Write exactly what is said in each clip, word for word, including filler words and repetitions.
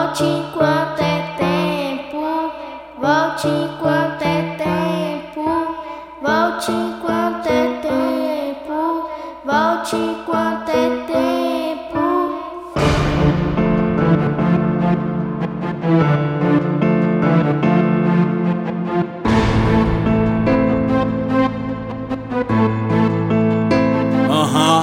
Volte enquanto é tempo, volte enquanto é tempo, volte enquanto é tempo, volte enquanto é tempo. Aham.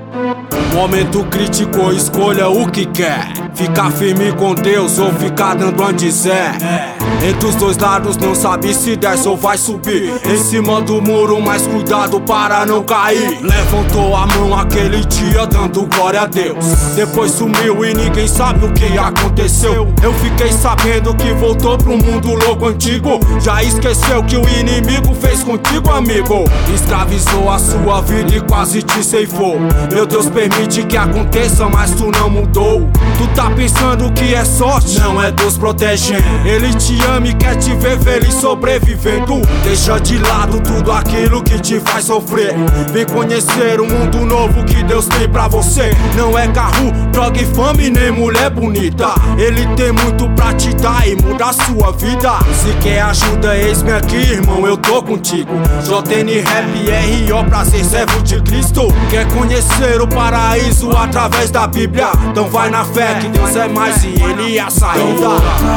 Momento crítico, escolha o que quer. Ficar firme com Deus ou ficar dando a dizer. Entre os dois lados não sabe se desce ou vai subir. Em cima do muro, mas cuidado para não cair. Levantou a mão aquele dia dando glória a Deus. Depois sumiu e ninguém sabe o que aconteceu. Eu fiquei sabendo que voltou pro mundo louco antigo. Já esqueceu que o inimigo fez contigo, amigo. Escravizou a sua vida e quase te ceifou. Meu Deus permite que aconteça, mas tu não mudou. Tu tá pensando que é sorte, não é Deus protegendo. Ele te ama e quer te ver feliz sobrevivendo. Deixa de lado tudo aquilo que te faz sofrer. Vem conhecer um mundo novo que Deus tem pra você. Não é carro, droga e fome, nem mulher bonita. Ele tem muito pra te dar e mudar sua vida. Se quer ajuda, eis-me aqui, irmão, eu tô contigo. J N Rap R O, prazer, servo de Cristo. Quer conhecer o paraíso através da Bíblia? Então vai na fé que Deus é mais e Ele é a saída.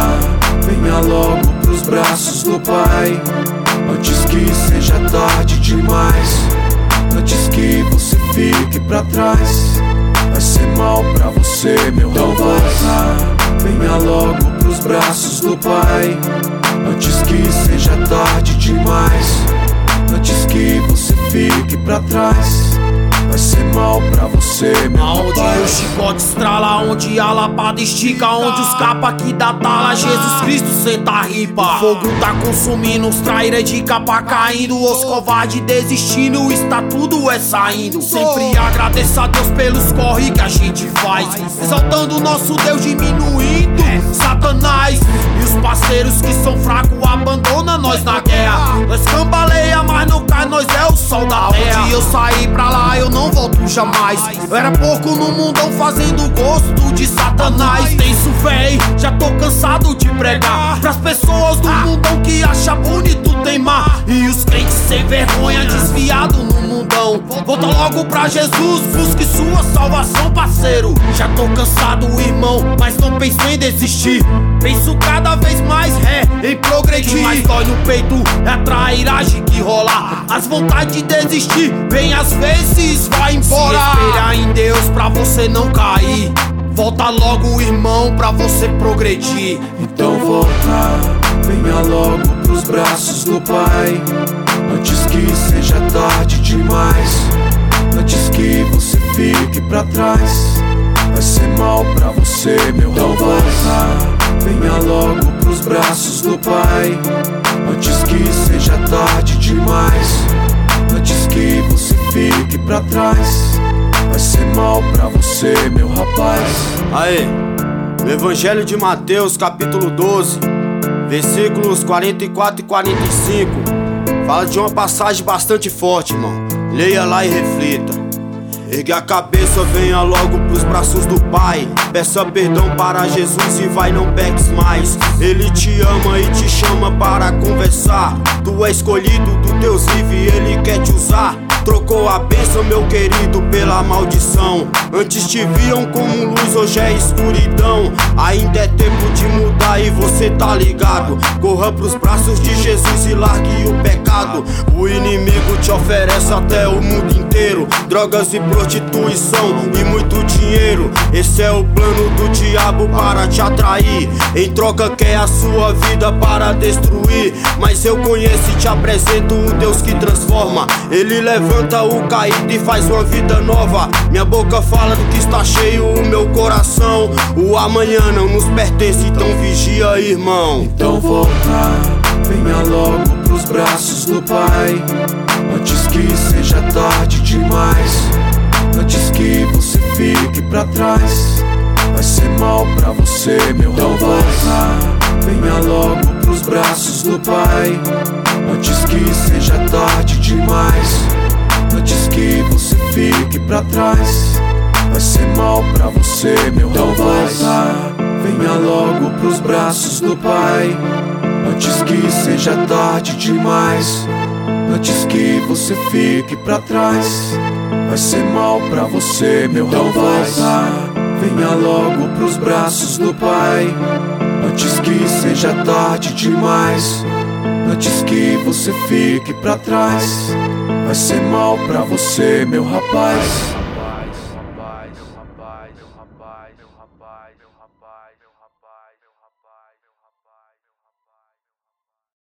Venha logo pros braços do Pai, antes que seja tarde demais. Antes que você fique pra trás, vai ser mal pra você, meu rapaz. Venha logo pros braços do Pai, antes que seja tarde demais. Antes que você fique pra trás, vai ser mal pra você, meu aonde rapaz. o chicote estrala, onde a lapada estica, onde os capa que dá tala, Jesus Cristo senta a ripa. O fogo tá consumindo, os traíra de capa caindo, os covardes desistindo, está tudo é saindo. Sempre agradeça a Deus pelos corre que a gente faz, exaltando o nosso Deus, diminuindo Satanás. E os parceiros que são fracos abandonam nós na guerra. Nós cambaleia, mas não cai, nós é o sol da terra. Onde eu saí pra lá, eu não não volto jamais. Eu era pouco no mundão fazendo gosto de Satanás. Tenso, véi, já tô cansado de pregar pras pessoas do mundão que acha bonito teimar. E os crentes sem vergonha desviado no mundão. Volta logo pra Jesus, busque sua salvação, parceiro. Já tô cansado, irmão, mas não penso em desistir. Penso cada vez mais ré em progredir. Que mais dói no peito é a trairagem que rola. As vontades de desistir vem às vezes, vai embora. Se espelhar em Deus pra você não cair. Volta logo, irmão, pra você progredir. Então volta, venha logo pros braços do Pai, antes que seja tarde demais. Antes que você fique pra trás, vai ser mal pra você, meu então rapaz. Volta, venha logo pros braços do Pai, antes que seja tarde demais. Antes que você fique pra trás, vai ser mal pra você, meu rapaz. Aê, no Evangelho de Mateus, capítulo doze, versículos quarenta e quatro e quarenta e cinco, fala de uma passagem bastante forte, irmão. Leia lá e reflita. Ergue a cabeça, venha logo pros braços do Pai. Peça perdão para Jesus e vai, não peques mais. Ele te ama e te chama para conversar. Tu é escolhido do Deus vive e Ele quer te usar. Trocou a bênção, meu querido, pela maldição. Antes te viam como luz, hoje é escuridão. Ainda é tempo de mudar e você tá ligado. Corra pros braços de Jesus e largue o pecado. O inimigo te oferece até o mundo inteiro, drogas e prostituição e muito dinheiro. Esse é o plano do diabo para te atrair. Em troca quer a sua vida para destruir. Mas eu conheço e te apresento o Deus que transforma. Ele levanta o caído e faz uma vida nova. Minha boca fala do que está cheio o meu coração. O amanhã não nos pertence, então vigia, irmão. Então volta, venha logo pros braços do Pai, antes que seja tarde demais. Antes que você fique pra trás, vai ser mal pra você, meu então rapaz. Volta, venha logo pros braços do Pai, antes que seja tarde demais. Antes que você fique pra trás, vai ser mal pra você, meu então rapaz. Volta, venha logo pros braços do Pai, antes que seja tarde demais, antes que você fique pra trás. Vai ser mal pra você, meu rapaz. Venha logo pros braços do Pai, antes que seja tarde demais, antes que você fique pra trás. Vai ser mal pra você, meu rapaz.